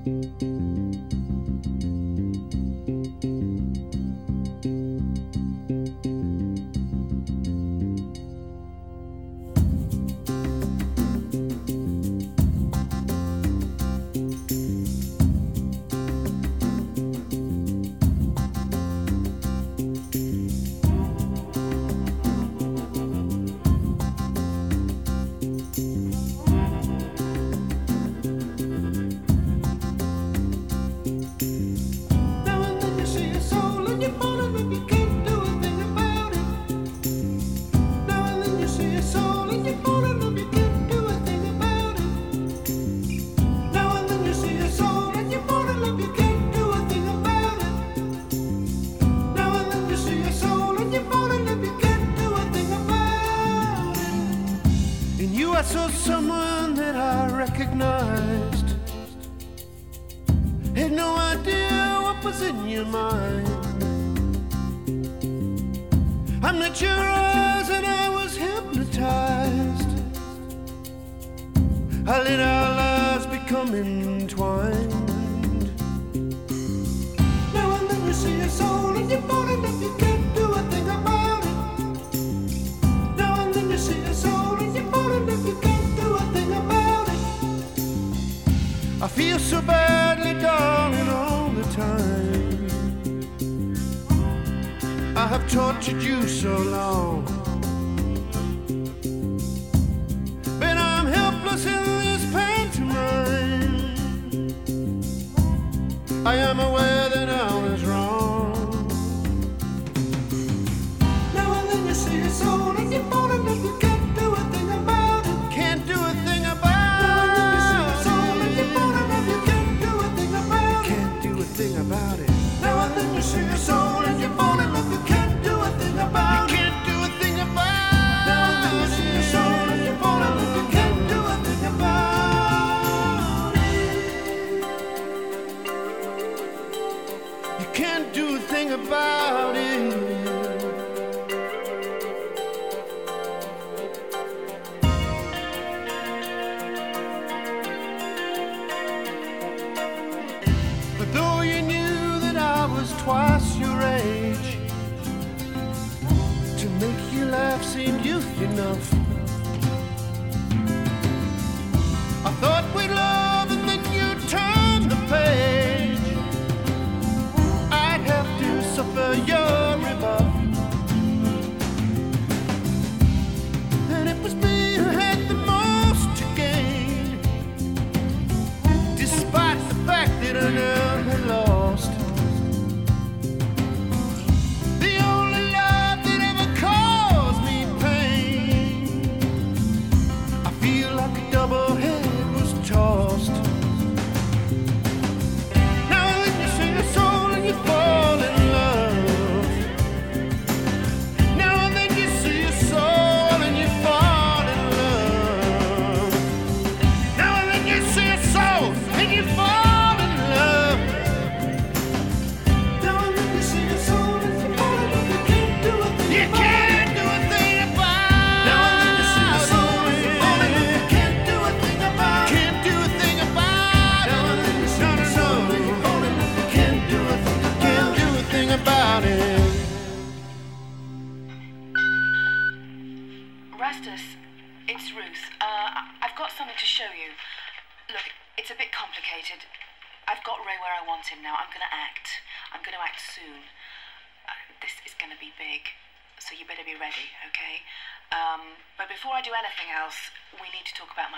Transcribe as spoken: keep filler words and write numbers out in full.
I saw someone that I recognized. Had no idea what was in your mind. I met your eyes and I was hypnotized. I let our lives become entwined. Now and then you see your soul and you fall in love, you can't do a thing about it. Now and then you see your soul and you fall in love, you can't do a thing about it. I feel so badly, darling, all the time. I have tortured you so long, but I'm helpless in this pantomime. I am aware that I was wrong. Now and then you see your soul and you fall in love, you can't do a thing about it. Can't do a thing about it. Now and then you see your soul and you fall in love, you can't do a thing about it. Can't do a thing about it. Now and then you see your soul and you fall in love, you can't do a thing about it. You can't do a thing about it. Now and then you see your soul and you fall in love, you can't do a thing about it. You can't do a thing about it. But though you knew that I was twice your age, to make you laugh seemed youth enough. I thought we'd love and then you'd turn the page. I'd have to suffer your rebuff. And it was me who had the most to gain, despite the fact that I now had lost. The only love that ever caused me pain. I feel like a double head was tossed. Now and then you see your soul and you fall in love. Now and then you see your soul and you fall in love. Now and then you see your soul and you fall in love. Now and then you see your soul and you fall in love. You can't do a thing. You can't do a thing about. Now and then you see your soul and you fall in love. You can't do a thing about. Can't do a thing about. Now and then you see your soul and you fall in love. You can't do a thing. Can't do a thing about it. Rastus, it's Ruth. Uh, I- I've got something to show you. Look, it's a bit complicated. I've got Ray where I want him now. I'm going to act. I'm going to act soon. Uh, this is going to be big, so you better be ready, okay? Um, but before I do anything else, we need to talk about my